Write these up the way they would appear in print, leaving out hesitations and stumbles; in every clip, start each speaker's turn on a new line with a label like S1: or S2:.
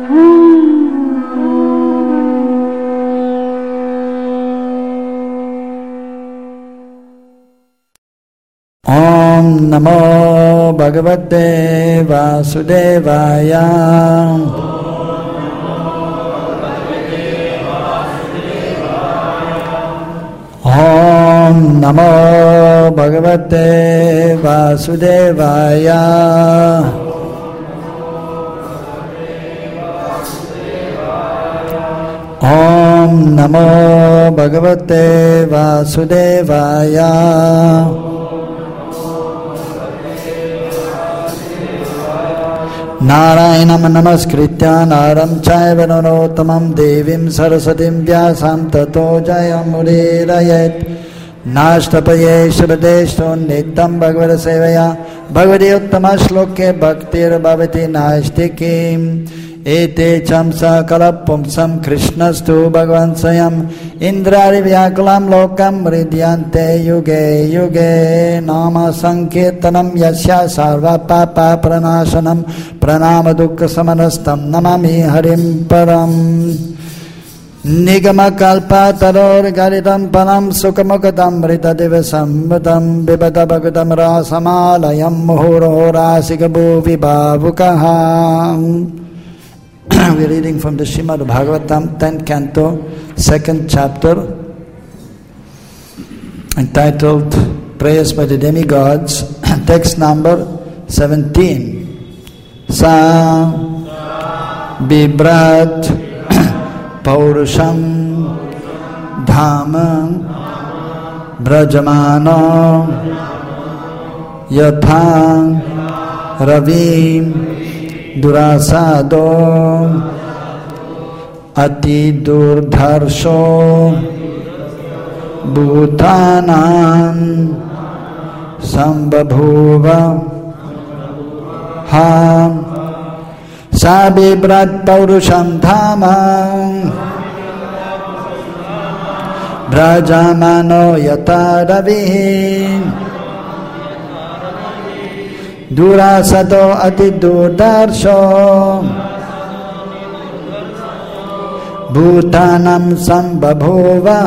S1: Om Namo Bhagavate Vasudevaya. Om Namo Bhagavate Vasudevaya. Om Namo Bhagavate Vasudevaya. Narayanam namaskritya naram chaiva narottamam devim saraswatim vyasam tato jayamudiraye nashtapaye shabadeshto nityam bhagavata sevaya bhagavati uttama shloke bhaktir bhavati nashtikim ete chamsa kalapumsam krishnastu bhagavan swayam indrari vyakulam lokam mridyante yuge yuge nama sankirtanam yasya sarva papa pranashanam pranama dukkha samanastam namami harim param nigama kalpa taror garitam panam sukamukadam rita divasambhatam vibhata bhagatam rasamalayam muhuro rasikabhu vibhavukaham. We're reading from the Srimad Bhagavatam, 10th canto, 2nd chapter, entitled Prayers by the Demigods, text number 17. Sa Bibrat Paurusham Dhama Brajamano Yatha Ravim Durasado Ati Durdharsho Bhutanan Sambhabhuva Ha Sabibrat Paurusham Dhama Brajamano Yataravihim Durasado ati durdarsho Bhutanam sambhabhuva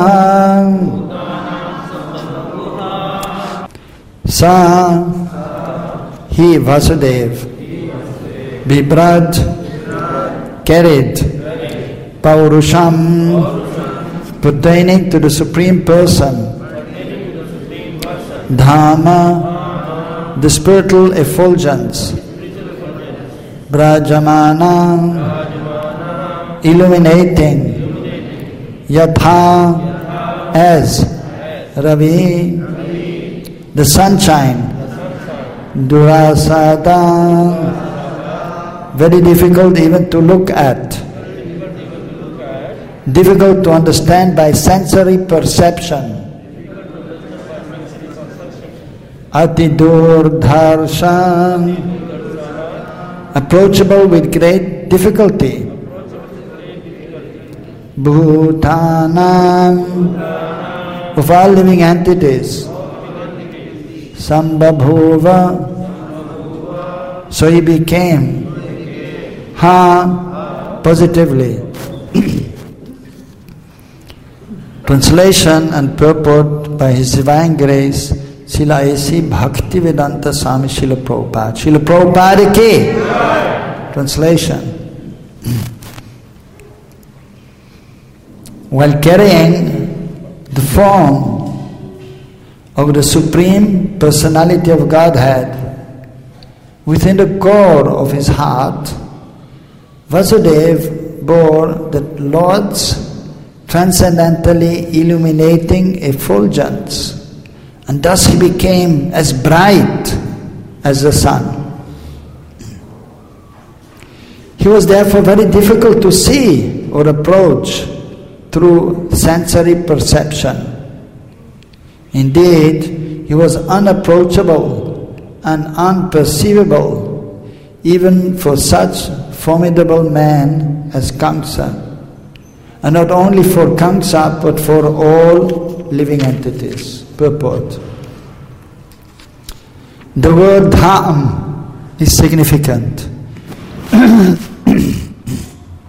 S1: Sa he Vasudev Bibrat carried Paurusham pertaining to the Supreme Person Dhamma the spiritual effulgence Brajamana illuminating Yatha as Ravi the sunshine Durasada very difficult even to look at, difficult to understand by sensory perception. Atidurdharshan approachable with great difficulty. Bhutanam of all living entities. Sambhabhuva so he became positively. Translation and purport by His Divine Grace Srila A.C. Bhaktivedanta Swami Srila Prabhupada. Srila Prabhupada ki translation. While carrying the form of the Supreme Personality of Godhead within the core of his heart, Vasudev bore the Lord's transcendentally illuminating effulgence, and thus he became as bright as the sun. He was therefore very difficult to see or approach through sensory perception. Indeed, he was unapproachable and unperceivable even for such formidable man as Kamsa, and not only for Kamsa but for all living entities. Purport. The word dham is significant.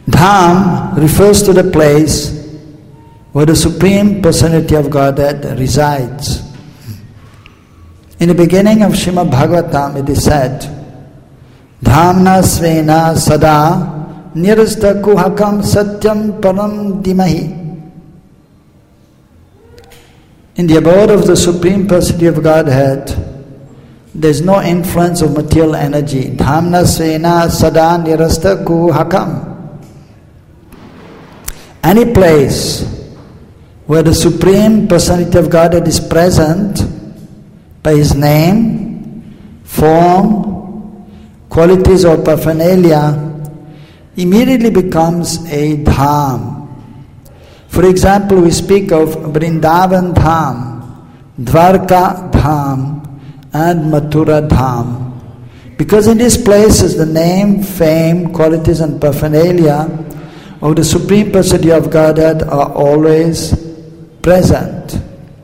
S1: Dham refers to the place where the Supreme Personality of Godhead resides. In the beginning of Srimad Bhagavatam it is said, Dhamna svena sada nirasta kuhakam satyam param dimahi. In the abode of the Supreme Personality of Godhead, there is no influence of material energy. Dhamna svena sada nirasta kuhakam. Any place where the Supreme Personality of Godhead is present by His name, form, qualities or paraphernalia, immediately becomes a dham. For example, we speak of Vrindavan Dham, Dwarka Dham, and Mathura Dham. Because in these places the name, fame, qualities and paraphernalia of the Supreme Personality of Godhead are always present.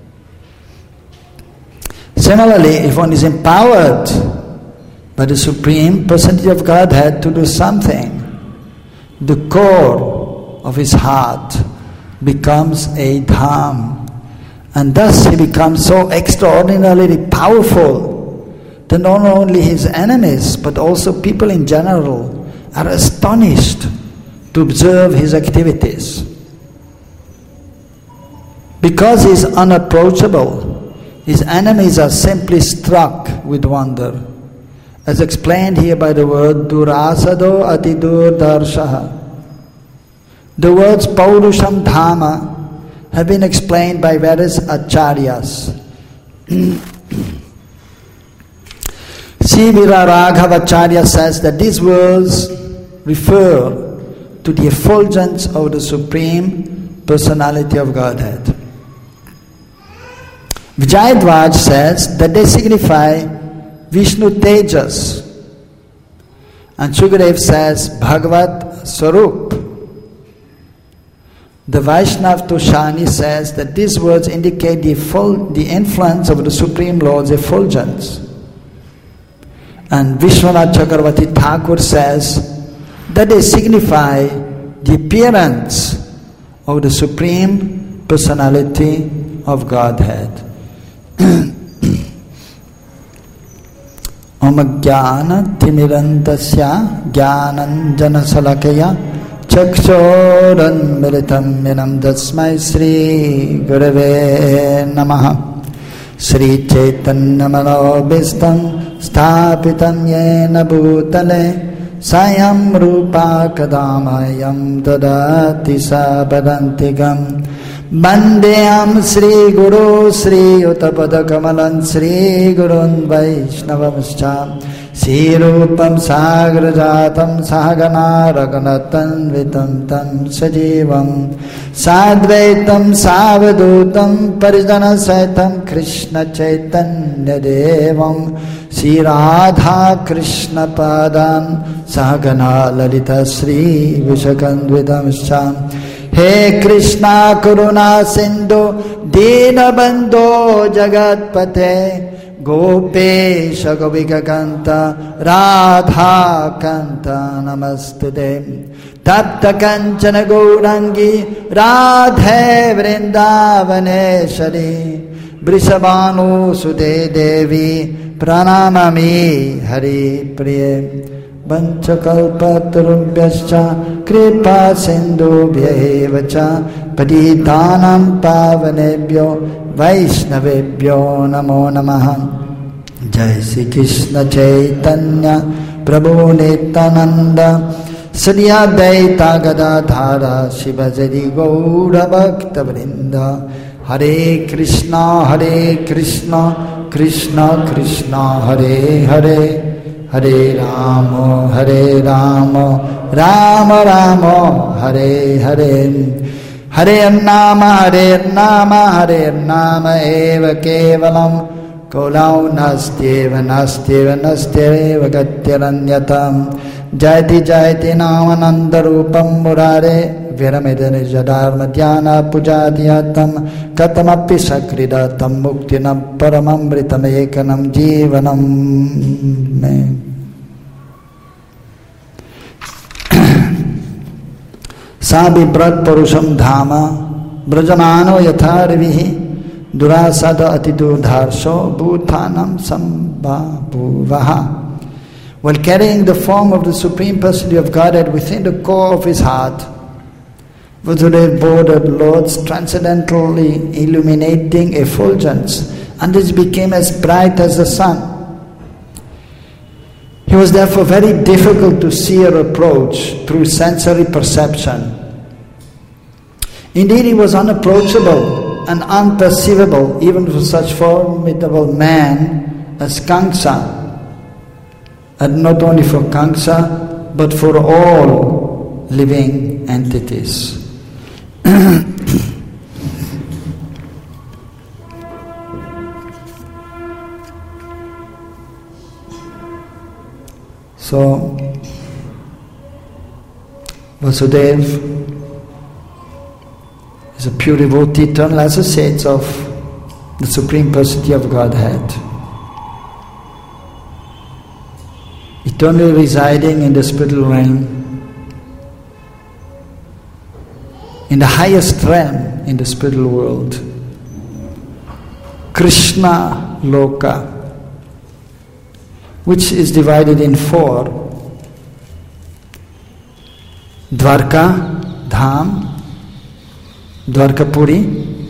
S1: Similarly, if one is empowered by the Supreme Personality of Godhead to do something, the core of his heart becomes a dham, and thus he becomes so extraordinarily powerful that not only his enemies but also people in general are astonished to observe his activities. Because he is unapproachable, his enemies are simply struck with wonder, as explained here by the word durasado atidur darshaha. The words Paurusham Dhama have been explained by various acharyas. Sivira Raghavacharya says that these words refer to the effulgence of the Supreme Personality of Godhead. Vijayadvaj says that they signify Vishnu Tejas, and Sukadev says Bhagavat Swarup. The Vaishnav Tushani says that these words indicate the influence of the Supreme Lord's effulgence. And Vishwanath Chakravarti Thakur says that they signify the appearance of the Supreme Personality of Godhead. Om Jnana Timirantasya Jnananjana Salakaya Chakshoran Militam Minam Dasmai Sri Gurave Namaha. Sri Chaitanya Manobhistam Sthapitam Yena Bhutale Sayam Rupa Kadamayam Dadati Sabadantigam Bandeyam Sri Guru Sri Uttapada Kamalan Sri Gurun Vaishnavamscha Sri Rupam Sagrajatam Sahagana Raghunatan Vitam Tam Sajivam Sadvaitam Savadutam Parijana Saitam Krishna Chaitanya Devam Sri Radha Krishna Padam Sahagana Lalita Sri Vishakandvitam Sham. He Krishna Karuna Sindhu Dina Bandho Jagatpate Gopesha Govika Kanta Radha Kanta Namastude Tapta Kanchana Gaurangi Radhe Vrindavaneshari Brishabhanu Sude Devi Pranamami Hari Priye Vanchakalpatarubhyascha kripa sindhubhyaevacha patitanam pavanebhyo vaishnavebhyo namo namaha. Jai Sri Krishna Chaitanya Prabhu Nityananda Sri Advaita Gadadhara Shivajadi Gaura Bhakta Vrinda. Hare Krishna Krishna Krishna Hare Hare Hare Rama Rama Rama Hare Hare. Hare Nama Eva Kevalam Kolau Nastyeva Gatyaranyatam. Jayati Namananda Rupam Murare Viramidani Jadharma Dhyana Pujadhyatam Katamapi Sakridatam Muktinam Paramamritam Ekanam Jivanam. Sa bibrat parusham dhama brajamano yatharvihi durasada atidurdharsho bhutanam sambhabuvaha. While carrying the form of the Supreme Personality of Godhead within the core of his heart, Vasudeva bore the Lord's transcendently illuminating effulgence, and this became as bright as the sun. He was therefore very difficult to see or approach through sensory perception. Indeed, he was unapproachable and unperceivable even for such formidable man as Kamsa, and not only for Kamsa, but for all living entities. So, Vasudeva is a pure devotee, eternal associate of the Supreme Personality of Godhead, eternally residing in the spiritual realm, in the highest realm in the spiritual world, Krishna Loka, which is divided in 4. Dwarka, Dham, Dwarkapuri,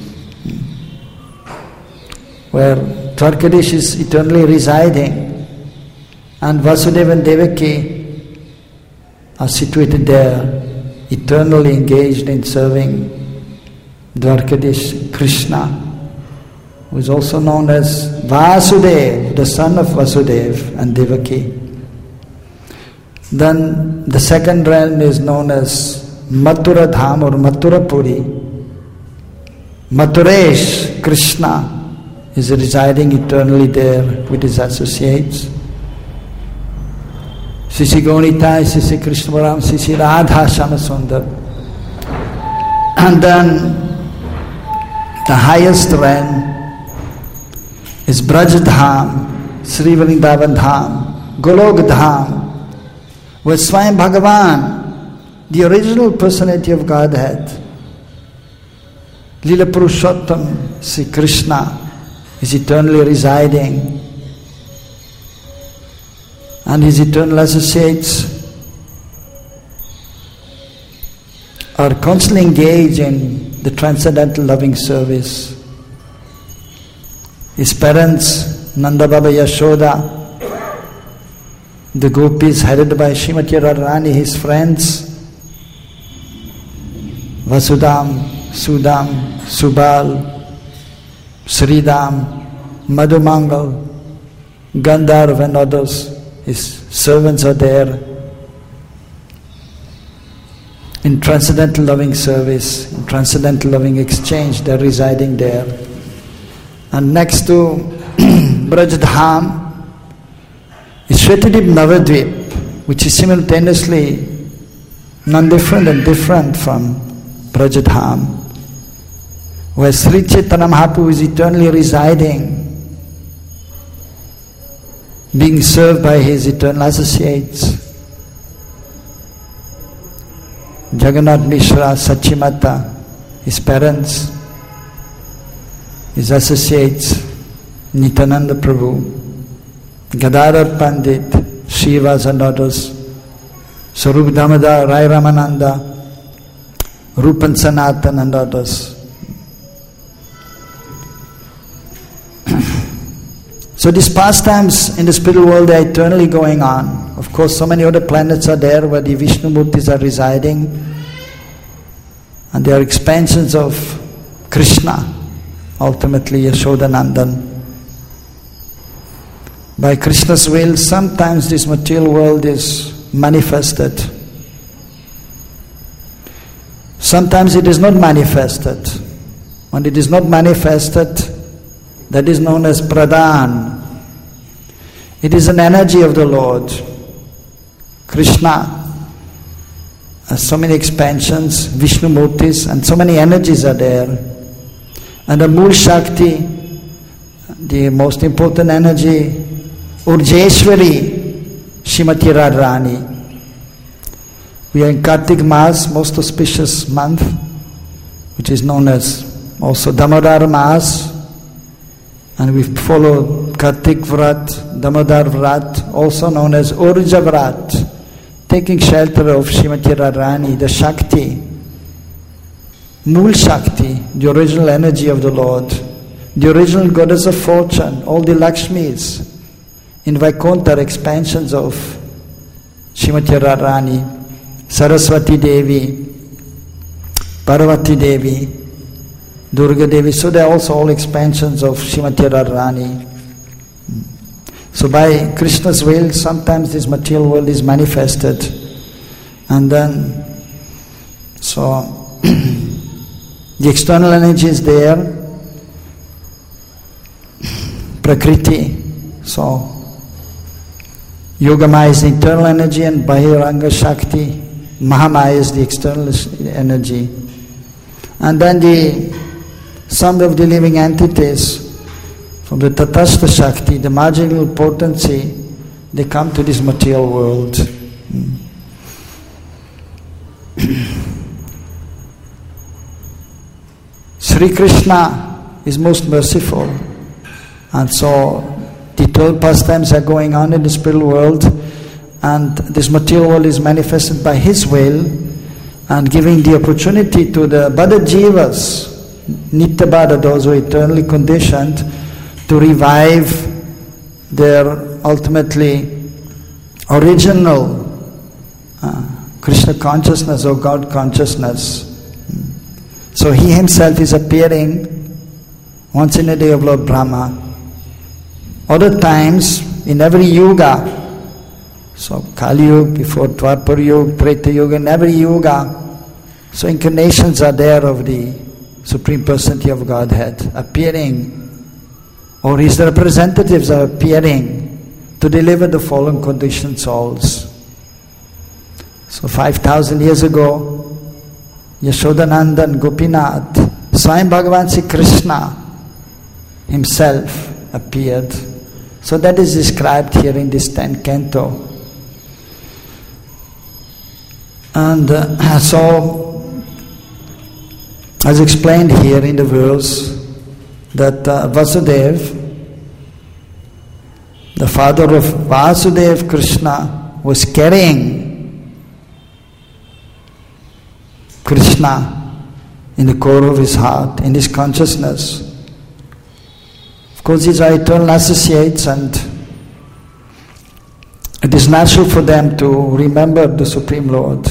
S1: where Dwarkadish is eternally residing, and Vasudeva and Devaki are situated there, eternally engaged in serving Dwarkadish Krishna, who is also known as Vasudeva, the son of Vasudeva and Devaki. Then the second realm is known as Mathura Dham or Mathura Puri. Mathuresh Krishna is residing eternally there with his associates. Sisi Gaunitai, Sisi Krishnaram, Sisi Radha Shamasundar. And then the highest realm is Braj Dham, Sri Vrindavan Dham, Golok Dham, where Swayam Bhagavan, the original personality of Godhead, Lila Purushottam, Sri Krishna, is eternally residing, and his eternal associates are constantly engaged in the transcendental loving service. His parents, Nanda Baba Yashoda, the gopis headed by Srimati Radharani, his friends, Vasudam, Sudam, Subal, Sridham, Madhumangal, Gandharv and others, his servants are there in transcendental loving service, in transcendental loving exchange, they are residing there. And next to Brajdham is Shvetadip Navadvip, which is simultaneously non-different and different from Brajdham, where Sri Chaitanya Mahaprabhu is eternally residing, being served by his eternal associates. Jagannath Mishra, Sachimata, his parents, his associates, Nityananda Prabhu, Gadadhar Pandit, Srivas and others, Sarup Damodar, Rai Ramananda, Rupan Sanatan and others. So these pastimes in the spiritual world are eternally going on. Of course, so many other planets are there where the Vishnu Murtis are residing, and they are expansions of Krishna, ultimately Yashodanandan. By Krishna's will, sometimes this material world is manifested. Sometimes it is not manifested. When it is not manifested, that is known as Pradhan. It is an energy of the Lord. Krishna has so many expansions, Vishnu Murtis, and so many energies are there. And the Mool Shakti, the most important energy, Urjeshwari, Srimati Radharani. We are in Kartik Maas, most auspicious month, which is known as also Damodar Maas, and we follow Kartik Vrat, Damodar Vrat, also known as Urja Vrat, taking shelter of Srimati Radharani, the Shakti, Mool Shakti, the original energy of the Lord, the original goddess of fortune, all the Lakshmis in Vaikuntha are expansions of Srimati Radharani, Saraswati Devi, Parvati Devi, Durga Devi, so they are also all expansions of Srimati Radharani. So by Krishna's will, sometimes this material world is manifested, and then, so the external energy is there, Prakriti, so Yogamaya is the internal energy and Bahiranga Shakti, Mahamaya is the external energy. And then the sum of the living entities from the Tatastha Shakti, the marginal potency, they come to this material world. Sri Krishna is most merciful, and so the 12 pastimes are going on in the spiritual world, and this material world is manifested by His will and giving the opportunity to the Bada Jivas, Nitya Bada, those who are eternally conditioned, to revive their ultimately original Krishna consciousness or God consciousness. So He Himself is appearing once in a day of Lord Brahma. Other times, in every yuga, so Kali Yuga, before Dwapar Yuga, Treta Yuga, in every yuga, so incarnations are there of the Supreme Personality of Godhead appearing, or His representatives are appearing to deliver the fallen conditioned souls. So 5,000 years ago, Yashodanandan Gopinath, Swayam Bhagavan Sri Krishna Himself appeared. So that is described here in this 10th canto. And so, as explained here in the verse, that Vasudeva, the father of Vasudeva Krishna, was carrying Krishna in the core of his heart, in his consciousness. Of course, these are eternal associates, and it is natural for them to remember the Supreme Lord.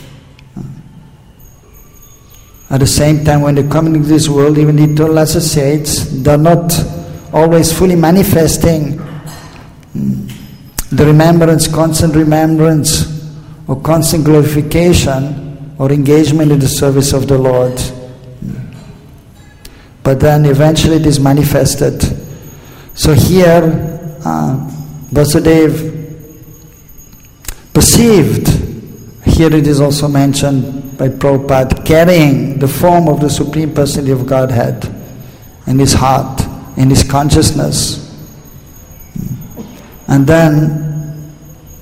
S1: At the same time, when they come into this world, even the eternal associates, they are not always fully manifesting the remembrance, constant remembrance, or constant glorification, or engagement in the service of the Lord. But then eventually it is manifested. So here, Vasudeva perceived, here it is also mentioned by Prabhupada, carrying the form of the Supreme Personality of Godhead in his heart, in his consciousness. And then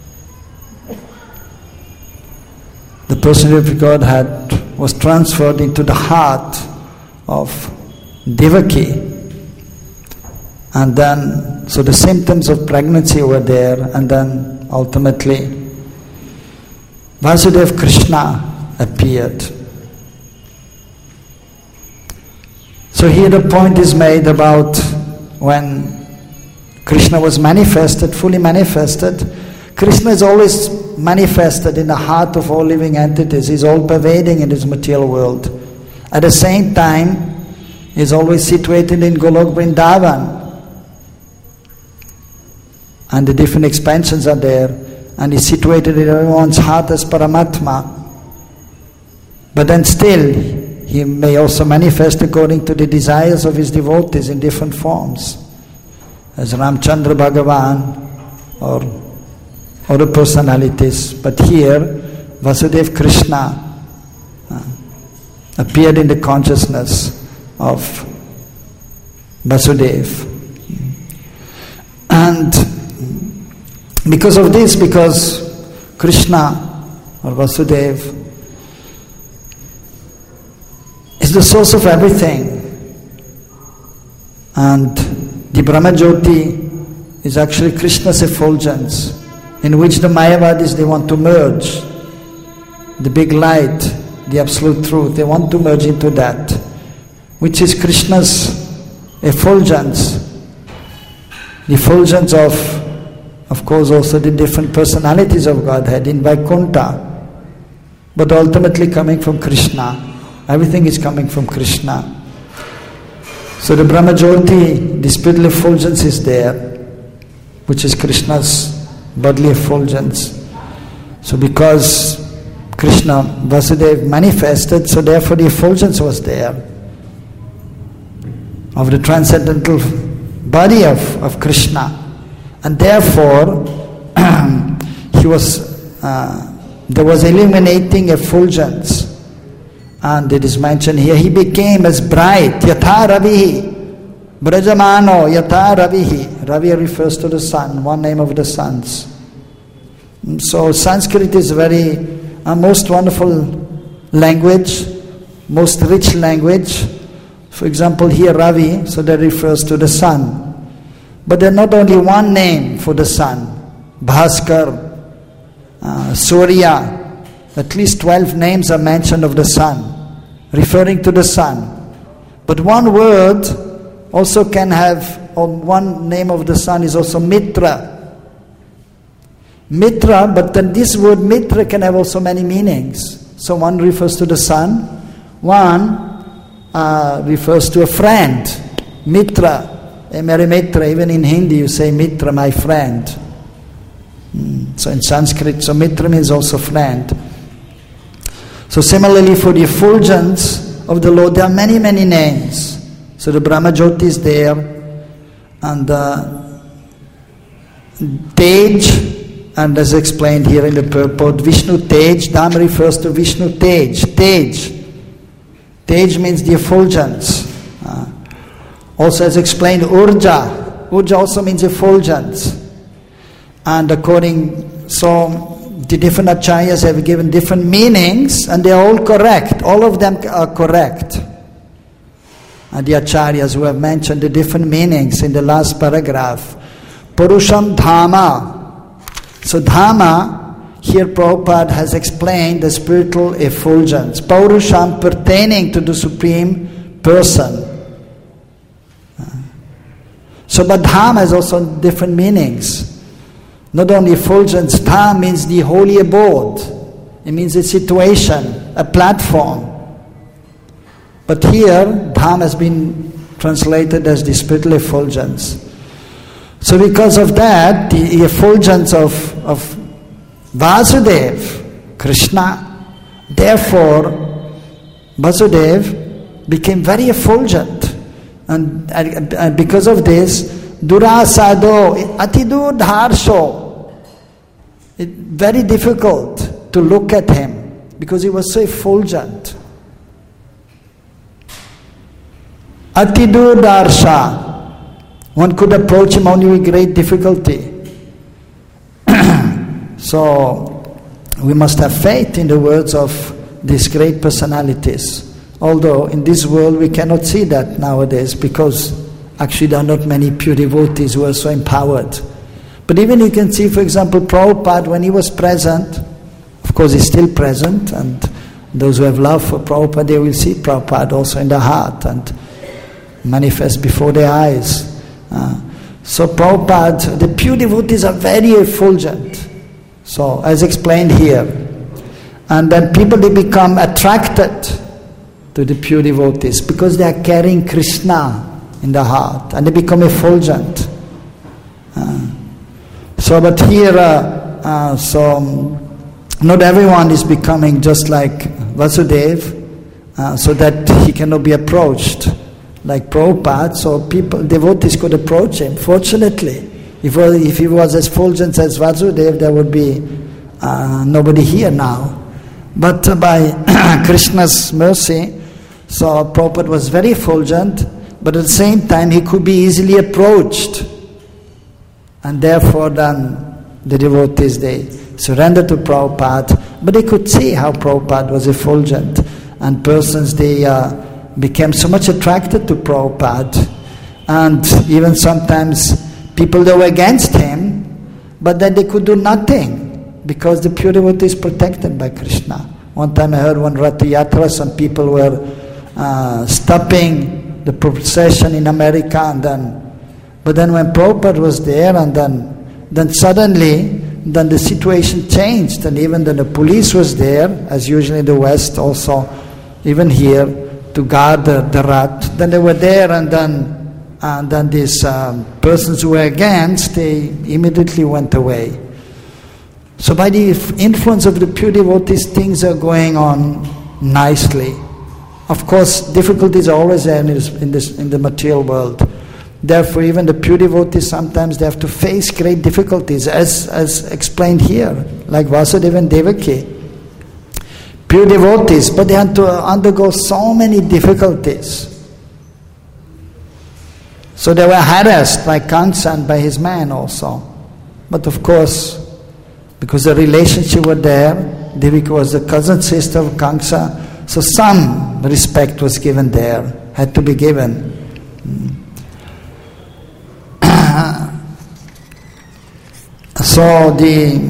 S1: the Personality of Godhead was transferred into the heart of Devaki. And then, so the symptoms of pregnancy were there, and then ultimately Vasudeva Krishna appeared. So here the point is made about when Krishna was manifested, fully manifested. Krishna is always manifested in the heart of all living entities. He's all pervading in this material world. At the same time, he's always situated in Golok Vrindavan. And the different expansions are there. And he's situated in everyone's heart as Paramatma. But then still, he may also manifest according to the desires of his devotees in different forms. As Ramchandra Bhagavan or other personalities. But here, Vasudeva Krishna appeared in the consciousness of Vasudeva. And because of this, because Krishna or Vasudeva, is the source of everything. And the Brahmajyoti is actually Krishna's effulgence, in which the Mayavadis, they want to merge the big light, the absolute truth. They want to merge into that, which is Krishna's effulgence. The effulgence of course, also the different personalities of Godhead in Vaikuntha, but ultimately coming from Krishna. Everything is coming from Krishna. So the Brahmajyoti, the spiritual effulgence is there, which is Krishna's bodily effulgence. So because Krishna, Vasudeva manifested, so therefore the effulgence was there of the transcendental body of Krishna. And therefore, there was illuminating effulgence. And it is mentioned here, he became as bright, yatha ravihi, brajamano yatha ravihi. Ravi refers to the sun, one name of the suns. So Sanskrit is very most wonderful language, most rich language. For example, here Ravi, so that refers to the sun. But there are not only one name for the sun, Bhaskar, Surya, at least 12 names are mentioned of the sun, referring to the sun. But one word also can have, or one name of the sun is also Mitra. Mitra, but then this word Mitra can have also many meanings. So one refers to the sun, one refers to a friend, Mitra, Mere Mitra. Even in Hindi you say Mitra, my friend. So in Sanskrit, so Mitra means also friend. So similarly for the effulgence of the Lord, there are many, many names. So the Brahmajyoti is there, and Tej, and as explained here in the purport, Vishnu Tej, Dham refers to Vishnu Tej, Tej. Tej means the effulgence. Also as explained, Urja. Urja also means effulgence. And so the different acharyas have given different meanings, and they are all correct. All of them are correct. And the acharyas who have mentioned the different meanings in the last paragraph. Purusham Dhamma. So Dhamma, here Prabhupada has explained the spiritual effulgence. Purusham, pertaining to the Supreme Person. So but Dham has also different meanings. Not only effulgence, Dham means the holy abode. It means a situation, a platform. But here, Dham has been translated as the spiritual effulgence. So because of that, the effulgence of Vasudeva, Krishna, therefore, Vasudeva became very effulgent. And because of this, Durasado, Atidur Dharsho, very difficult to look at him because he was so effulgent. Atidur Darsha, one could approach him only with great difficulty. So we must have faith in the words of these great personalities. Although in this world we cannot see that nowadays, because actually there are not many pure devotees who are so empowered. But even you can see, for example, Prabhupada, when he was present, of course he's still present, and those who have love for Prabhupada, they will see Prabhupada also in their heart and manifest before their eyes. So Prabhupada, the pure devotees are very effulgent. So as explained here. And then people, they become attracted to the pure devotees because they are carrying Krishna in the heart, and they become effulgent. But here, not everyone is becoming just like Vasudeva, so that he cannot be approached like Prabhupada. So devotees could approach him. Fortunately, if he was as effulgent as Vasudeva, there would be nobody here now. But by Krishna's mercy, so Prabhupada was very effulgent, but at the same time he could be easily approached. And therefore then the devotees, they surrendered to Prabhupada, but they could see how Prabhupada was effulgent, and persons, they became so much attracted to Prabhupada, and even sometimes people that were against him, but that they could do nothing because the pure devotee is protected by Krishna. One time I heard one Ratha Yatra, some people were stopping the procession in America, but then when Prabhupada was there, and then suddenly, then the situation changed, and even then the police was there, as usually in the West also, even here, to guard the Rath. Then they were there, and then these persons who were against, they immediately went away. So by the influence of the pure devotees, things are going on nicely. Of course, difficulties are always there in the material world. Therefore, even the pure devotees, sometimes they have to face great difficulties, as explained here, like Vasudeva and Devaki. Pure devotees, but they have to undergo so many difficulties. So they were harassed by Kamsa and by his man also. But of course, because the relationship was there, Devaki was the cousin sister of Kamsa, so some respect was given there, had to be given. So the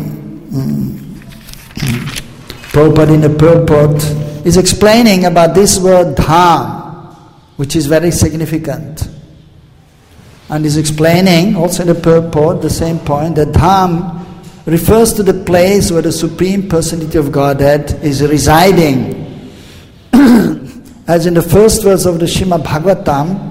S1: Prabhupada in the purport is explaining about this word dham, which is very significant. And is explaining also in the purport the same point, that dham refers to the place where the Supreme Personality of Godhead is residing. As in the first verse of the Srimad Bhagavatam,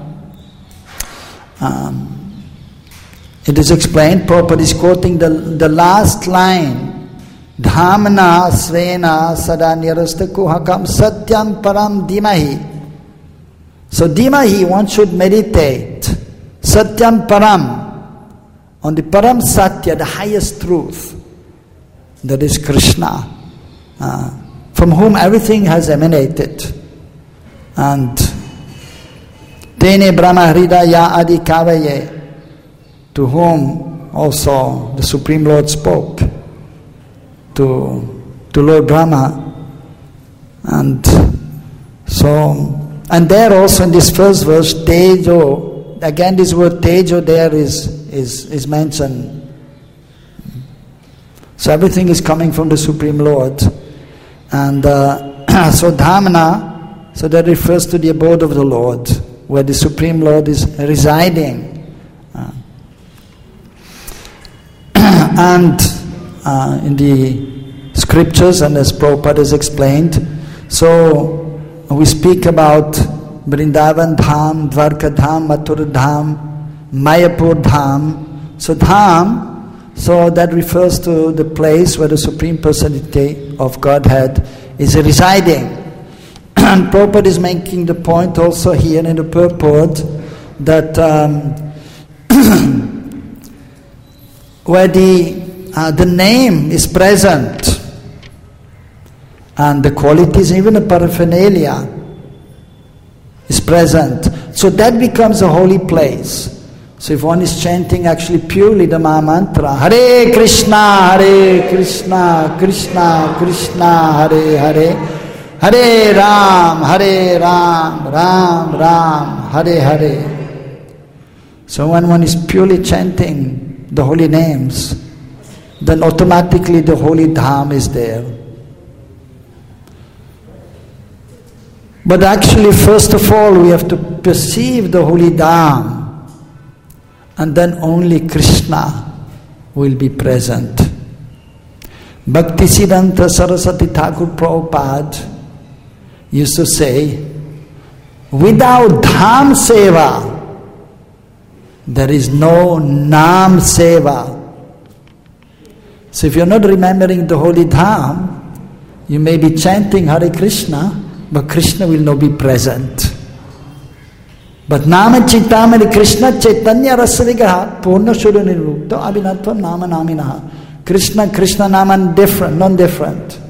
S1: it is explained, Prabhupada is quoting the last line, Dhamana svena sada nirasta kuhakam satyam param dhimahi. So dhimahi, one should meditate, satyam param, on the param satya, the highest truth, that is Krishna, from whom everything has emanated. And tene brahma hridaya adi kavaye, to whom also the Supreme Lord spoke, to Lord Brahma. And so, and there also in this first verse, Tejo, again this word Tejo there is mentioned. So everything is coming from the Supreme Lord. And so Dhamana, so that refers to the abode of the Lord, where the Supreme Lord is residing. And in the scriptures, and as Prabhupada has explained, so we speak about Vrindavan Dham, Dwarka Dham, Mathura Dham, Mayapur Dham. So Dham, so that refers to the place where the Supreme Personality of Godhead is residing. And Prabhupada is making the point also here in the purport that where the name is present and the qualities, even the paraphernalia is present, so that becomes a holy place. So if one is chanting actually purely the Maha Mantra, Hare Krishna, Krishna Krishna, Hare Hare, Hare Ram, Ram Ram, Hare Hare. So when one is purely chanting the holy names, then automatically the holy dham is there. But actually, first of all, we have to perceive the holy dham, and then only Krishna will be present. Bhaktisiddhanta Saraswati Thakur Prabhupada used to say, without dham seva, there is no Nam Seva. So if you're not remembering the holy dham, you may be chanting Hare Krishna, but Krishna will not be present. But Nama Chittamani Krishna Chaitanya Rasavigraha Purna Shuddha Nirvukta Abhinatvam Nama Naminaha. Krishna Nama non-different.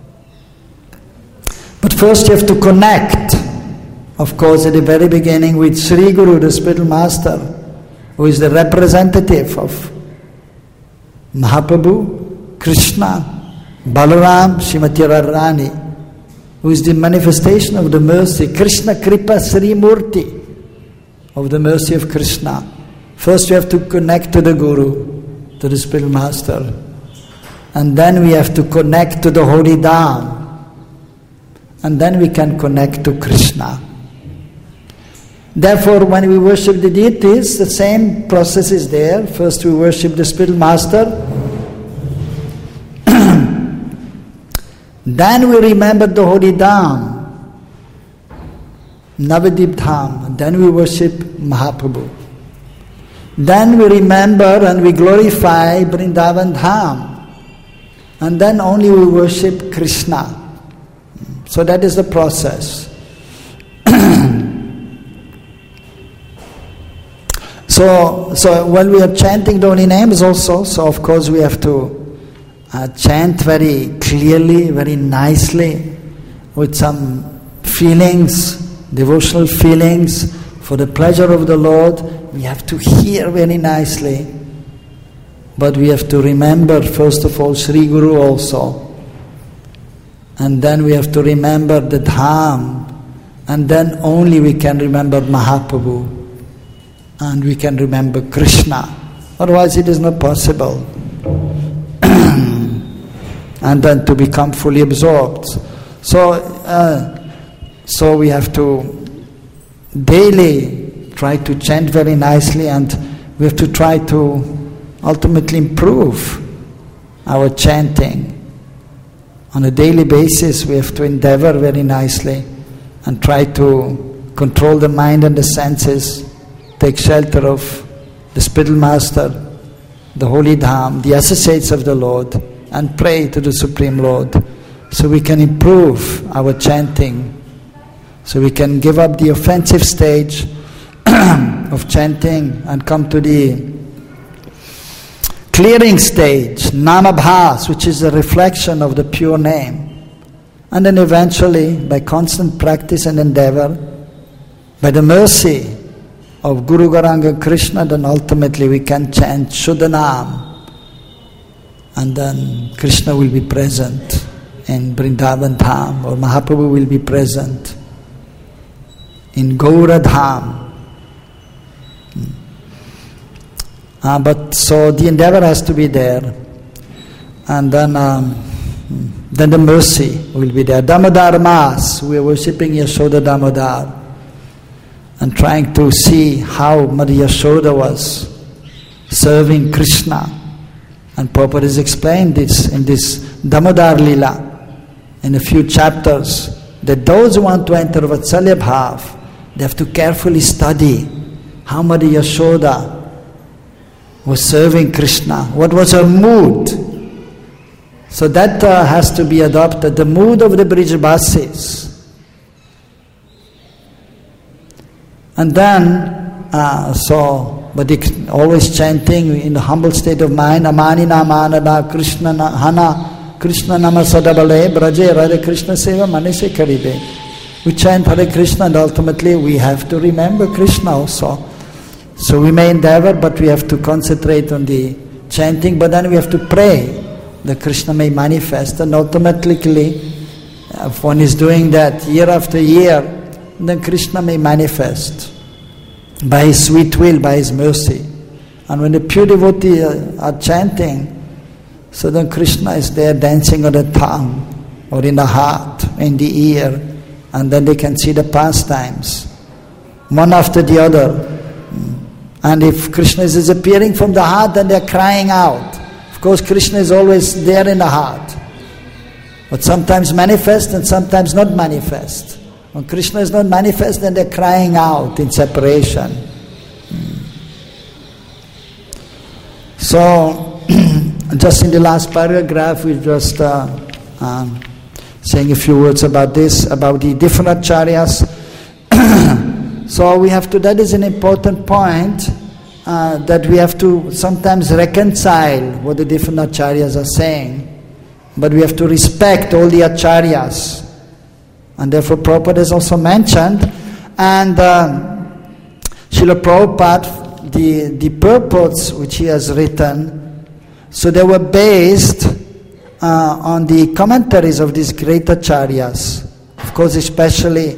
S1: But first you have to connect, of course, at the very beginning with Sri Guru, the spiritual master, who is the representative of Mahaprabhu, Krishna, Balaram, Srimati Radharani, who is the manifestation of the mercy, Krishna Kripa Sri Murti, of the mercy of Krishna. First we have to connect to the Guru, to the spiritual master, and then we have to connect to the holy Dham, and then we can connect to Krishna. Therefore, when we worship the deities, the same process is there. First we worship the spiritual master, then we remember the holy Dham, Navadip Dham, and then we worship Mahaprabhu. Then we remember and we glorify Vrindavan Dham, and then only we worship Krishna. So that is the process. So when we are chanting the holy names also, so of course we have to chant very clearly, very nicely, with some feelings, devotional feelings, for the pleasure of the Lord. We have to hear very nicely, but we have to remember first of all Sri Guru also, and then we have to remember the Dham, and then only we can remember Mahaprabhu, and we can remember Krishna. Otherwise it is not possible. And then to become fully absorbed. So we have to daily try to chant very nicely, and we have to try to ultimately improve our chanting. On a daily basis we have to endeavor very nicely and try to control the mind and the senses, take shelter of the spiritual master, the holy Dham, the associates of the Lord, and pray to the Supreme Lord, so we can improve our chanting, so we can give up the offensive stage of chanting and come to the clearing stage, Namabhas, which is a reflection of the pure name. And then eventually, by constant practice and endeavor, by the mercy of Guru Gauranga Krishna, then ultimately we can chant Shuddhanam, and then Krishna will be present in Vrindavan Dham, or Mahaprabhu will be present in Gaura Dham. But so the endeavor has to be there, and then the mercy will be there. Damodar Mas, we are worshipping Yashoda Damodar, and trying to see how Mother Yashoda was serving Krishna. And Prabhupada has explained this in this Damodar Lila, in a few chapters, that those who want to enter Vatsalya Bhav, they have to carefully study how Mother Yashoda was serving Krishna, what was her mood. So that has to be adopted, the mood of the Brijavasis. And then, but always chanting in the humble state of mind, Amani Namanada Krishna Hana Krishna Nama Sadabale Braje Radha Krishna Seva Manise Karibe. We chant Hare Krishna, and ultimately we have to remember Krishna also. So we may endeavor, but we have to concentrate on the chanting, but then we have to pray that Krishna may manifest, and ultimately, if one is doing that year after year, then Krishna may manifest by His sweet will, by His mercy. And when the pure devotees are chanting, so then Krishna is there dancing on the tongue, or in the heart, in the ear, and then they can see the pastimes, one after the other. And if Krishna is appearing from the heart, then they are crying out. Of course, Krishna is always there in the heart, but sometimes manifest and sometimes not manifest. When Krishna is not manifest, then they are crying out in separation. So, just in the last paragraph, we just saying a few words about this, about the different acharyas. So we have to, that is an important point, that we have to sometimes reconcile what the different acharyas are saying, but we have to respect all the acharyas. And therefore Prabhupada is also mentioned, and Srila Prabhupada, the purports which he has written, so they were based on the commentaries of these great acharyas. Of course, especially,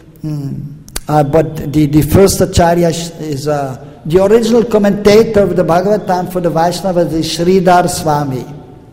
S1: but the first acharya is the original commentator of the Bhagavatam for the Vaishnavas is Sridhar Swami.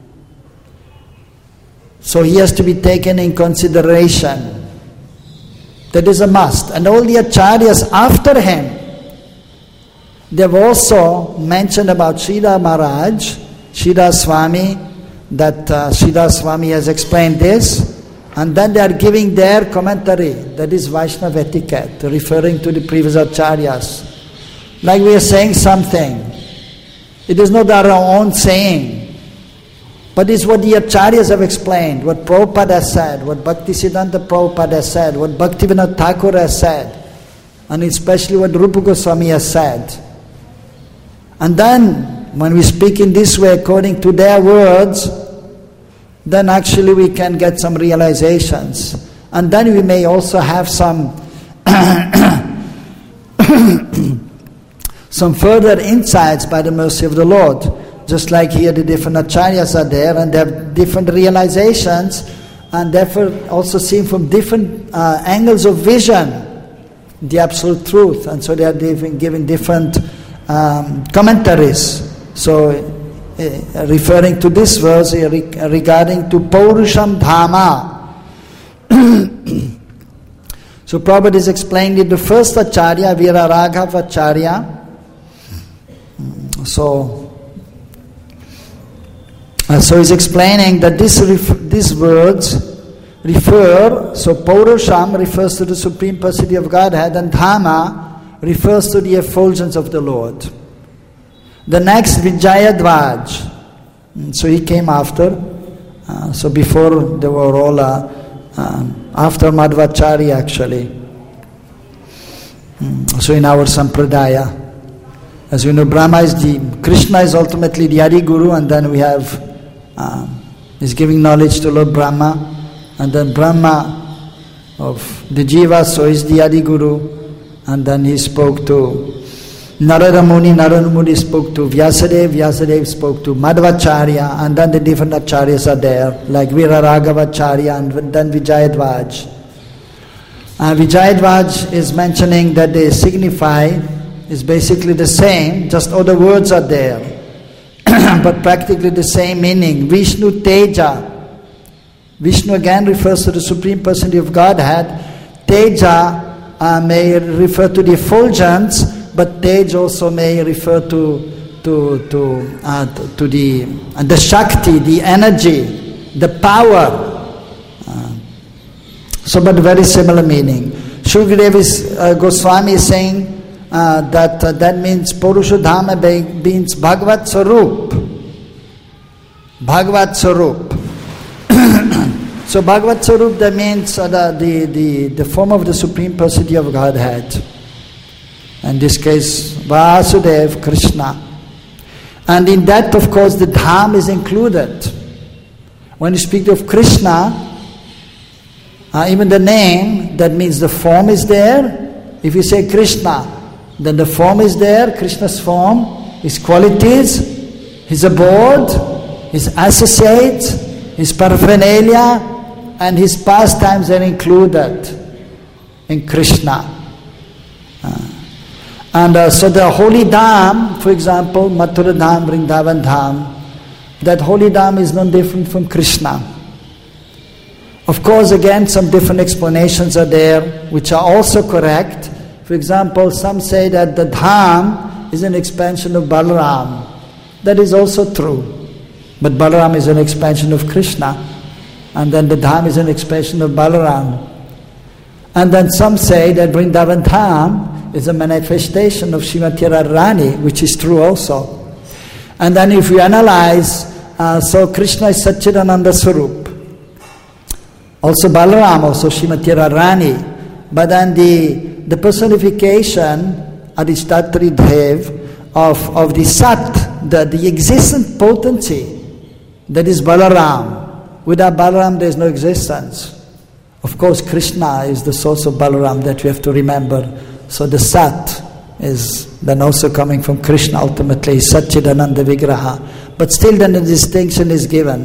S1: So he has to be taken in consideration. That is a must. And all the acharyas after him, they have also mentioned about Sridhar Maharaj, Sridhar Swami, that Sridhar Swami has explained this, and then they are giving their commentary, that is Vaishnava etiquette, referring to the previous acharyas. Like we are saying something, it is not our own saying, but it's what the acharyas have explained, what Prabhupada has said, what Bhaktisiddhanta Prabhupada has said, what Bhaktivinoda Thakur has said, and especially what Rupa Goswami has said. And then, when we speak in this way according to their words, then actually we can get some realizations. And then we may also have some some further insights by the mercy of the Lord. Just like here the different acharyas are there and they have different realizations and therefore also seen from different angles of vision the absolute truth. And so they are giving different commentaries. So referring to this verse regarding to Paurusham Dhamma. So Prabhupada is explaining the first acharya, Veera Raghava Acharya. So he's explaining that these words refer, so Paurusham refers to the Supreme Personality of Godhead and Dhamma refers to the effulgence of the Lord. The next, Vijayadvaj. So he came after. So before they were all after Madhvacharya actually. So in our Sampradaya. As we know, Krishna is ultimately the Adi Guru, and then we have, is giving knowledge to Lord Brahma, and then Brahma of the Jiva, so is the Adi Guru, and then he spoke to Narada Muni spoke to Vyasadeva spoke to Madhvacharya, and then the different acharyas are there, like Veera Raghava Acharya and then Vijayadvaj. Vijayadvaj is mentioning that they signify, is basically the same, just other words are there, but practically the same meaning. Vishnu Teja. Vishnu again refers to the Supreme Personality of Godhead. Teja may refer to the effulgence, but Tej also may refer to the Shakti, the energy, the power. So, but very similar meaning. Shukadeva Goswami is saying that means Purusha Dhamma means Bhagavat Sarup. Bhagavat Sarup. So Bhagavat Sarup, that means the form of the Supreme Personality of Godhead. In this case, Vasudev, Krishna. And in that, of course, the Dham is included. When you speak of Krishna, even the name, that means the form is there. If you say Krishna, then the form is there, Krishna's form, his qualities, his abode, his associates, his paraphernalia, and his pastimes are included in Krishna. So the holy Dham, for example, Mathura Dham, Vrindavan Dham, that holy Dham is no different from Krishna. Of course, again, some different explanations are there, which are also correct. For example, some say that the Dham is an expansion of Balaram. That is also true. But Balaram is an expansion of Krishna. And then the Dham is an expansion of Balaram. And then some say that Vrindavan Dham is a manifestation of Srimati Radharani, which is true also. And then if you analyze, so Krishna is Satchidananda Swarup. Also Balaram, also Srimati Radharani. But then the personification, Adhishtatri Dev, of the Sat, the existent potency, that is Balaram. Without Balaram there is no existence. Of course, Krishna is the source of Balaram, that we have to remember. So the Sat is then also coming from Krishna ultimately, Satchidananda Vigraha. But still then the distinction is given.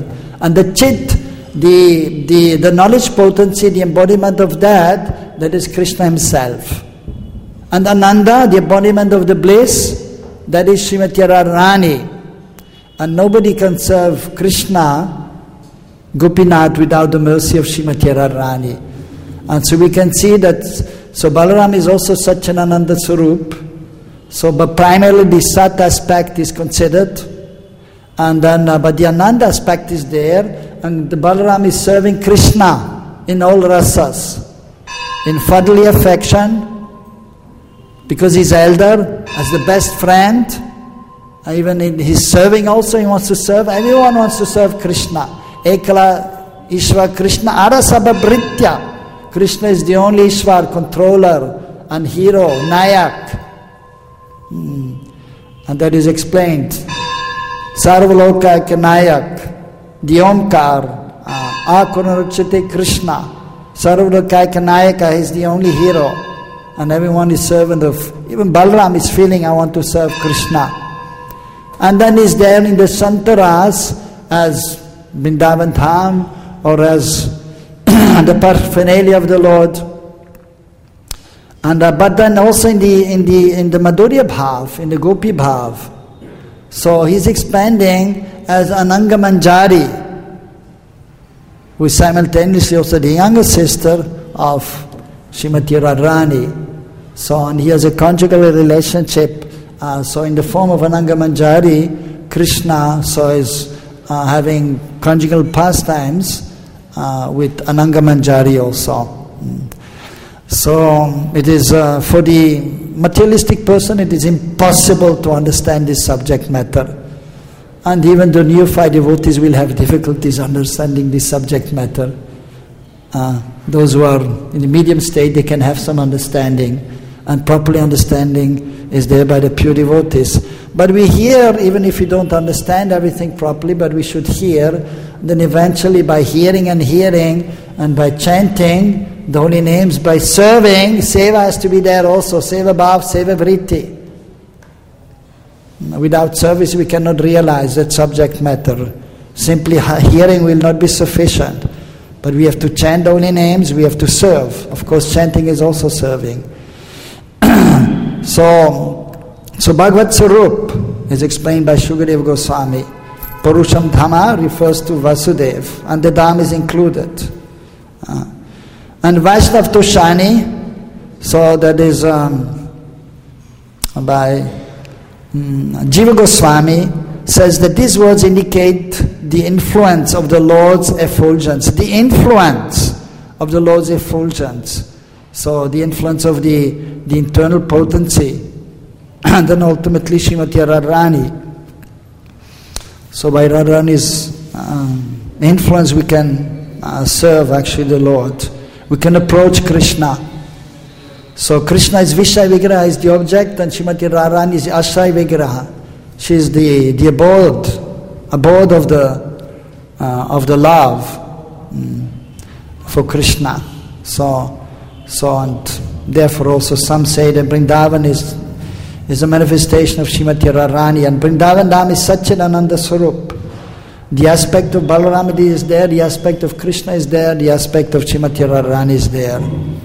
S1: And the Chit, the knowledge potency, the embodiment of that is Krishna himself. And Ananda, the embodiment of the bliss, that is Srimati Radharani. And nobody can serve Krishna, Gopinath, without the mercy of Srimati Radharani. And so we can see that, so Balaram is also Satchidananda Swarup. So, but primarily the Sat aspect is considered. And then, but the Ananda aspect is there. And the Balaram is serving Krishna in all rasas. In fatherly affection, because he's elder, as the best friend. Even in his serving also, he wants to serve. Everyone wants to serve Krishna. Ekala Ishwar Krishna Arasabha Britya. Krishna is the only Ishwar, controller and hero, Nayak. And that is explained. Sarvaloka Nayak, the Omkar, Akunaruchite Krishna. Sarvaloka Nayaka is the only hero. And everyone is servant of, even Balaram is feeling, I want to serve Krishna. And then is there in the Santaras as Vrindavan Dham or as the paraphernalia of the Lord. And but then also in the Madhurya Bhav, in the Gopi Bhav. So he's expanding as Ananga Manjari, who is simultaneously also the younger sister of Srimati Radharani. So and he has a conjugal relationship. So in the form of Ananga Manjari, Krishna is having conjugal pastimes with Ananga Manjari also. So it is for the materialistic person, it is impossible to understand this subject matter. And even the neophyte devotees will have difficulties understanding this subject matter. Those who are in the medium state, they can have some understanding, and properly understanding is there by the pure devotees. But we hear, even if we don't understand everything properly, but we should hear, then eventually by hearing and by chanting the holy names, by serving, seva has to be there also, seva bhav, seva vritti. Without service we cannot realize that subject matter. Simply hearing will not be sufficient. But we have to chant the holy names, we have to serve. Of course, chanting is also serving. So Bhagavad Sarup is explained by Shukadev Goswami. Purusham Dhama refers to Vasudev, and the Dham is included. And Vaishnav Tushani, so that is by Jiva Goswami, says that these words indicate the influence of the Lord's effulgence. The influence of the Lord's effulgence. So the influence of the internal potency. And then ultimately Srimati Radharani. So by Radharani's influence we can serve actually the Lord. We can approach Krishna. So Krishna is Vishaya Vigraha, is the object, and Srimati Radharani is Ashray Vigraha. She is the abode of the love for Krishna. So and therefore also some say that Vrindavan is a manifestation of Srimati Radharani, and Vrindavan Dham is Satchidananda Swarup. The aspect of Balaramadi is there, the aspect of Krishna is there, the aspect of Srimati Radharani is there.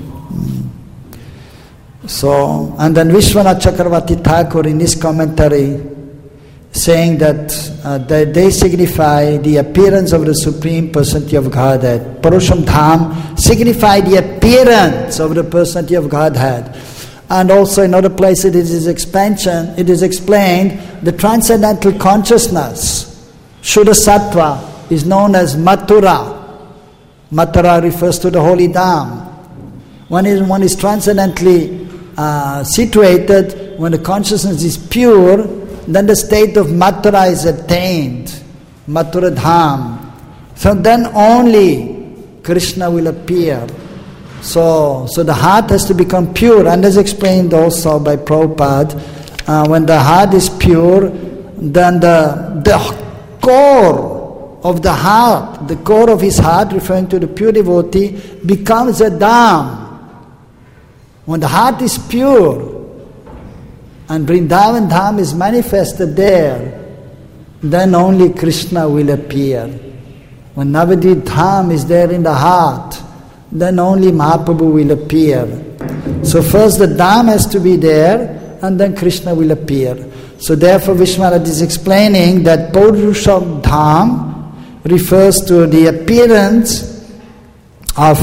S1: So, and then Vishwanath Chakravarti Thakur in his commentary saying that they signify the appearance of the Supreme Personality of Godhead. Purusham Dham signify the appearance of the Personality of Godhead. And also in other places it is explained the transcendental consciousness, Shuddha Sattva, is known as Mathura. Mathura refers to the holy Dham. One is transcendently situated, when the consciousness is pure, then the state of Mathura is attained, Mathura Dham. So then only Krishna will appear. So the heart has to become pure, and as explained also by Prabhupada, when the heart is pure, then the core of the heart, the core of his heart, referring to the pure devotee, becomes a Dham. When the heart is pure, and Vrindavan Dham is manifested there, then only Krishna will appear. When Navadvip Dham is there in the heart, then only Mahaprabhu will appear. So first the Dham has to be there, and then Krishna will appear. So therefore Vishwanath is explaining that Purusha Dham refers to the appearance of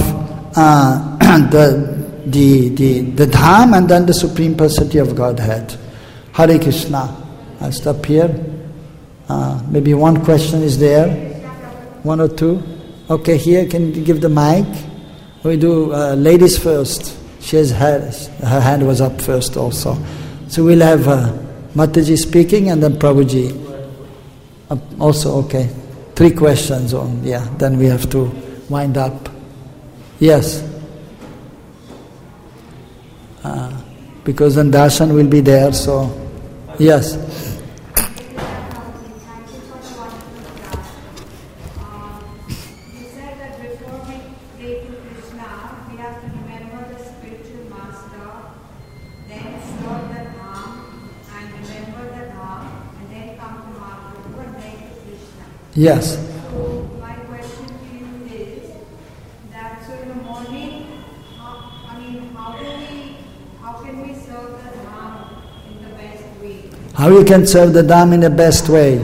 S1: the Dham and then the Supreme Personality of Godhead. Hare Krishna. I'll stop here. Maybe one question is there. One or two. Okay, here, can you give the mic? We do ladies first. She has her hand was up first also. So we'll have Mataji speaking and then Prabhuji. Also, okay. 3 questions on, yeah, then we have to wind up. Yes. Because then darshan will be there, so yes. Yes.
S2: So my question to you is that so in the morning, how can we serve the Dham in the best way?
S1: How you can serve the Dham in the best way?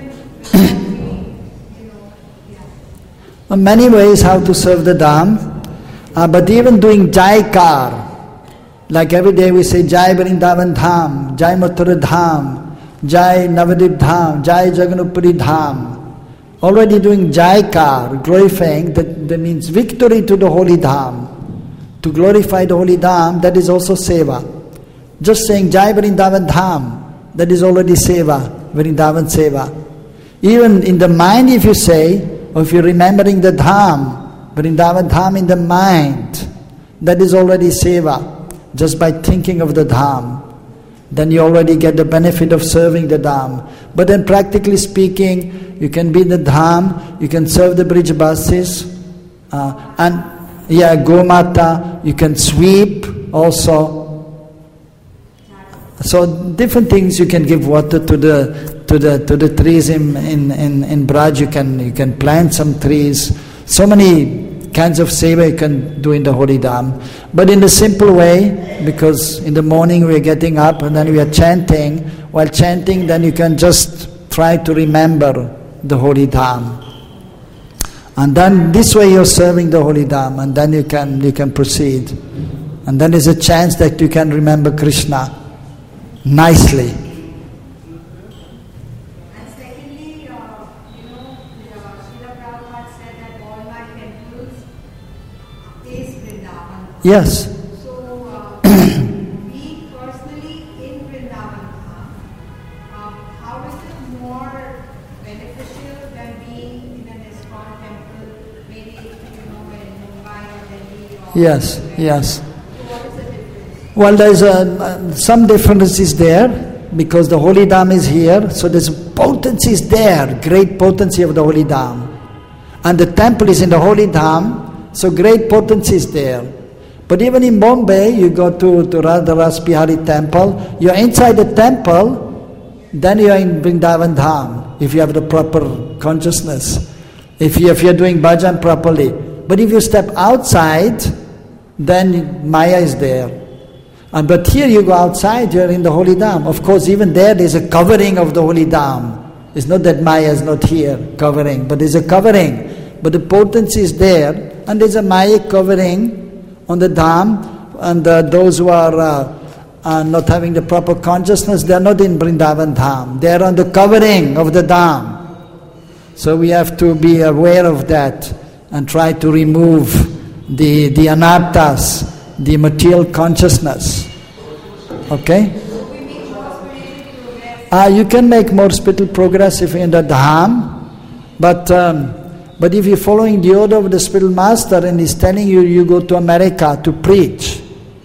S1: Many ways how to serve the Dham, but even doing Jaikar, like every day we say Jai Vrindavan Dham, Jai Mathura Dham, Jai Navadvip Dham, Jai Jagannathpuri Dham. Already doing Jaikar, glorifying, that means victory to the Holy Dham. To glorify the Holy Dham, that is also Seva. Just saying Jai Vrindavan Dham, that is already Seva, Vrindavan Seva. Even in the mind if you say, or if you're remembering the Dham, Vrindavan Dham in the mind, that is already Seva, just by thinking of the Dham. Then you already get the benefit of serving the Dham. But then practically speaking, you can be in the Dham, you can serve the bridge buses, Gomata, you can sweep also. So different things, you can give water to the trees in Braj, you can plant some trees. So many kinds of seva you can do in the Holy Dham. But in a simple way, because in the morning we are getting up and then we are chanting. While chanting, then you can just try to remember the Holy Dham. And then this way you're serving the Holy Dham, and then you can proceed. And then there's a chance that you can remember Krishna nicely.
S2: And secondly, Srila Prabhupada said that all my temples is Vrindavan.
S1: Yes.
S2: So, being personally in Vrindavan, how is it more beneficial than being in an ISKCON temple, maybe in Mumbai or Delhi? Or
S1: Yes.
S2: So what is the difference?
S1: Well, there's some differences there, because the Holy Dham is here, so there's potency is there, great potency of the Holy Dham. And the temple is in the Holy Dham, so great potency is there. But even in Bombay, you go to Radha Ras Bihari temple, you're inside the temple, then you're in Vrindavan Dham, if you have the proper consciousness, if you're doing bhajan properly. But if you step outside, then Maya is there. But here you go outside, you're in the Holy Dham. Of course, even there's a covering of the Holy Dham. It's not that Maya is not here covering, but there's a covering. But the potency is there, and there's a Maya covering on the Dham, and those who are not having the proper consciousness, they are not in Vrindavan Dham. They are on the covering of the Dham. So we have to be aware of that and try to remove the anarthas, the material consciousness. Okay? You can make more spiritual progress if you're in the Dham, but if you're following the order of the spiritual master and he's telling you go to America to preach,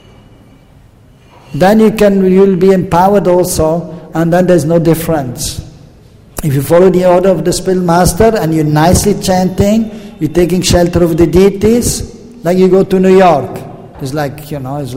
S1: then you'll be empowered also, and then there's no difference. If you follow the order of the spiritual master and you're nicely chanting, you're taking shelter of the deities, like you go to New York. It's like, it's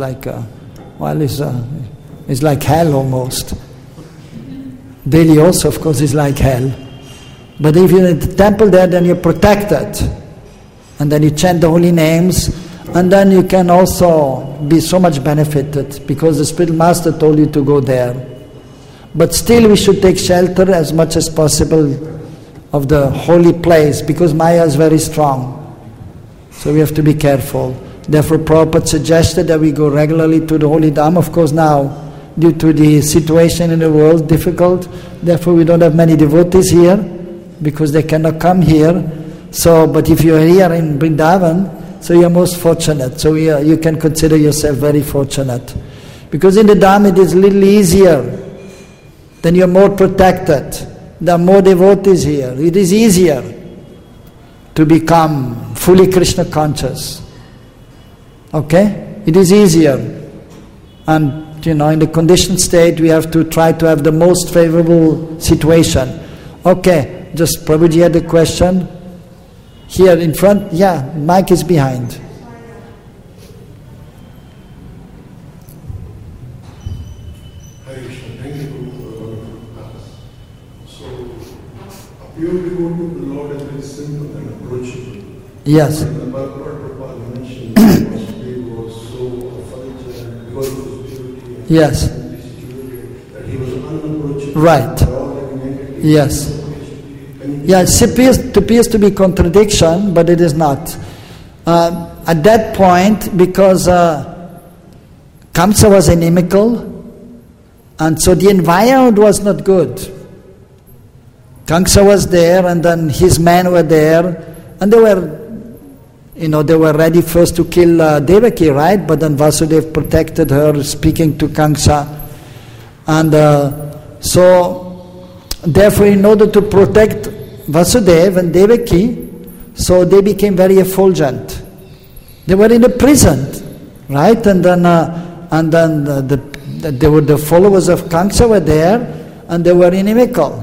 S1: like hell almost. Delhi also, of course, is like hell. But if you're in the temple there, then you're protected. And then you chant the holy names, and then you can also be so much benefited because the spiritual master told you to go there. But still we should take shelter as much as possible of the holy place because Maya is very strong. So we have to be careful. Therefore Prabhupada suggested that we go regularly to the holy Dham. Of course now, due to the situation in the world, difficult, therefore we don't have many devotees here because they cannot come here. So, but if you are here in Vrindavan, so you are most fortunate. So you can consider yourself very fortunate. Because in the Dham it is a little easier. Then you are more protected. There are more devotees here. It is easier to become fully Krishna conscious. Okay? It is easier. And in the conditioned state we have to try to have the most favorable situation. Okay, just Prabhuji had a question. Here in front, yeah, mic is behind.
S3: Hare Krishna, thank you for a wonderful class. So, appear to go to the Lord is very simple and approachable.
S1: Yes.
S3: And the Prabhupada mentioned that Vasudeva was so effulgent because of his purity and
S1: yes.
S3: that he was unapproachable.
S1: Right. Yes. Yeah, it appears to be contradiction, but it is not. At that point, because Kamsa was inimical, and so the environment was not good. Kamsa was there, and then his men were there, and they were ready first to kill Devaki, right? But then Vasudeva protected her, speaking to Kamsa, and so therefore, in order to protect Vasudeva and Devaki, so they became very effulgent. They were in a prison, right? And then the followers of Kamsa were there, and they were inimical.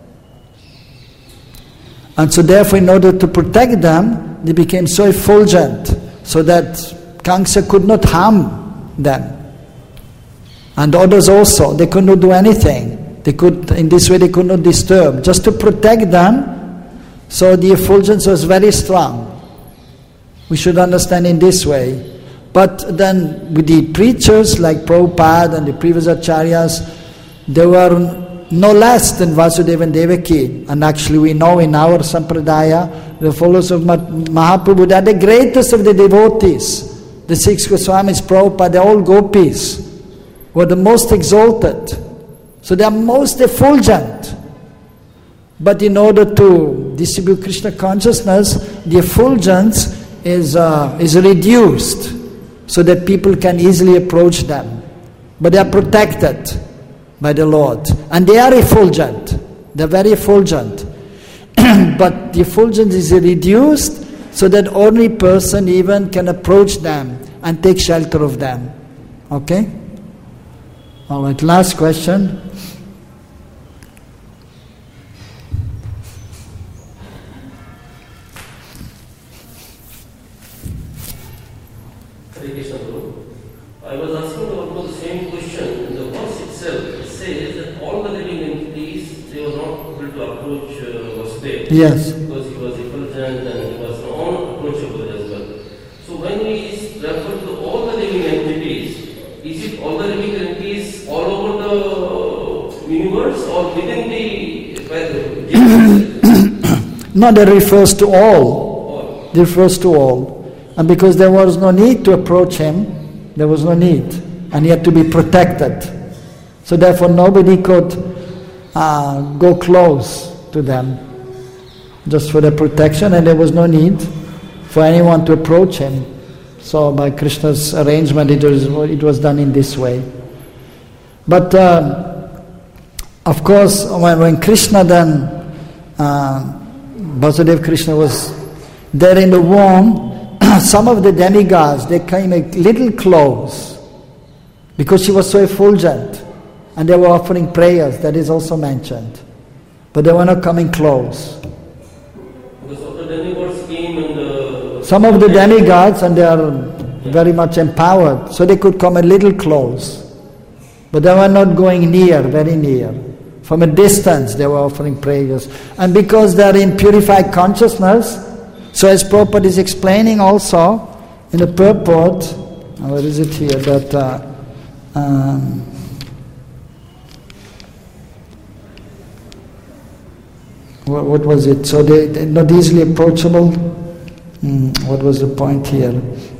S1: And so therefore, in order to protect them, they became so effulgent, so that Kamsa could not harm them. And others also, they could not do anything. In this way they could not disturb. Just to protect them, so the effulgence was very strong. We should understand in this way. But then with the preachers like Prabhupada and the previous acharyas, they were no less than Vasudeva and Devaki. And actually we know in our Sampradaya, the followers of Mahaprabhu, they are the greatest of the devotees. The six Goswamis, Prabhupada, they are all gopis, were the most exalted. So they are most effulgent. But in order to distribute Krishna consciousness, the effulgence is reduced so that people can easily approach them. But they are protected by the Lord. And they are effulgent. They are very effulgent. But the effulgence is reduced so that ordinary person even can approach them and take shelter of them. Okay? All right, last question.
S4: I was asking about the same question. In the verse itself, it says that all the living entities, they were not able to approach Vasudeva.
S1: Yes.
S4: Because he was effulgent and he was unapproachable as well. So when we refer to all the living entities, is it all the living entities all over the universe or within the
S1: No, that refers to all. It refers to all. And because there was no need to approach him, there was no need. And he had to be protected. So therefore nobody could go close to them. Just for their protection, and there was no need for anyone to approach him. So by Krishna's arrangement it was done in this way. But of course when Krishna then, Vasudeva Krishna was there in the womb, some of the demigods, they came a little close because she was so effulgent, and they were offering prayers. That is also mentioned, but they were not coming close.
S4: Because of the demigods came and
S1: some of the demigods, and they are very much empowered, so they could come a little close, but they were not going near, very near. From a distance they were offering prayers. And because they are in purified consciousness, so as Prabhupada is explaining also in the purport, where is it here, that what was it? So they're not easily approachable. What was the point here?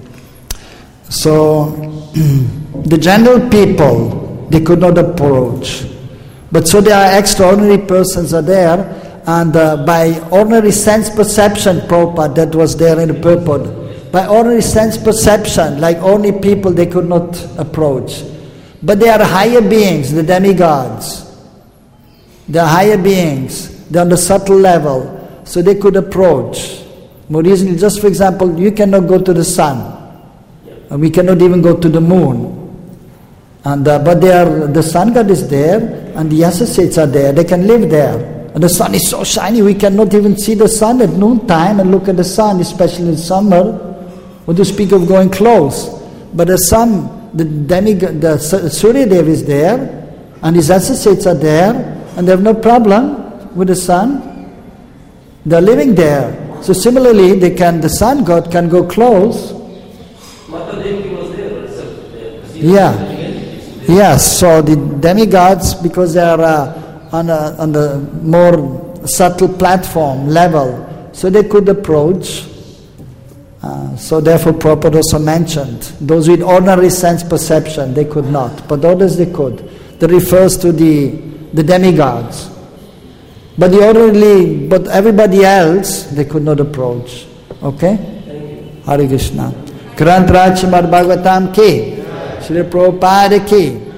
S1: So the general people, they could not approach. But so there are extraordinary persons are there, and by ordinary sense perception, Prabhupada, that was there in the purport, by ordinary sense perception, like ordinary people, they could not approach. But they are higher beings, the demigods. They are higher beings. They are on the subtle level, so they could approach more easily. Just for example, you cannot go to the sun, and we cannot even go to the moon. And but the sun god is there, and the associates are there. They can live there, and the sun is so shiny we cannot even see the sun at noontime and look at the sun, especially in summer. What to speak of going close? But the sun, the Surya Dev is there, and his associates are there, and they have no problem with the sun. They are living there. So similarly, the sun god can go close.
S4: Mata Devi was there herself.
S1: Yeah. Yes, so the demigods, because they are on the more subtle platform level, so they could approach. So therefore Prabhupada also mentioned, those with ordinary sense perception, they could not, but others they could. That refers to the demigods. But but everybody else, they could not approach. Okay? Hare Krishna. Granth Raj Srimad Bhagavatam ki, Srila Prabhupada ki.